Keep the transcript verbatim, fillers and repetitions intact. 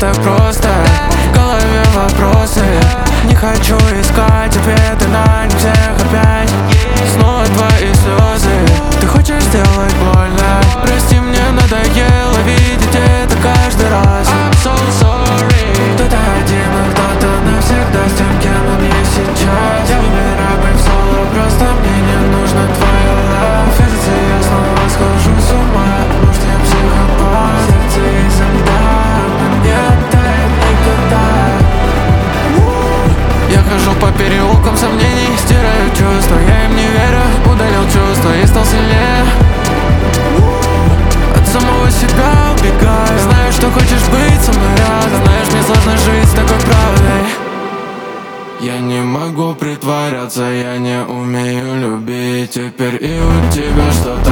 так просто. В голове вопросы, не хочу искать ответы на них всех опять. Снова твои слезы, ты хочешь сделать больно. Прости, мне надоело видеть это каждый раз. I'm so sorry. Кто-то один, а кто-то навсегда с тем, кем он есть сейчас. Я выбираю быть в соло, просто мне не нужно твоя love. Кажется, я снова схожу с ума, может я психопат. Сердце изо льда, но не тает никогда. Я хожу по переулкам сомнений, стираю чувства, я им не верю. Удалил чувства и стал сильнее. От самого себя убегаю. Знаю, что хочешь быть со мной рядом. Знаешь, мне сложно жить с такой правдой. Я не могу притворяться, я не умею любить. Теперь и у тебя что-то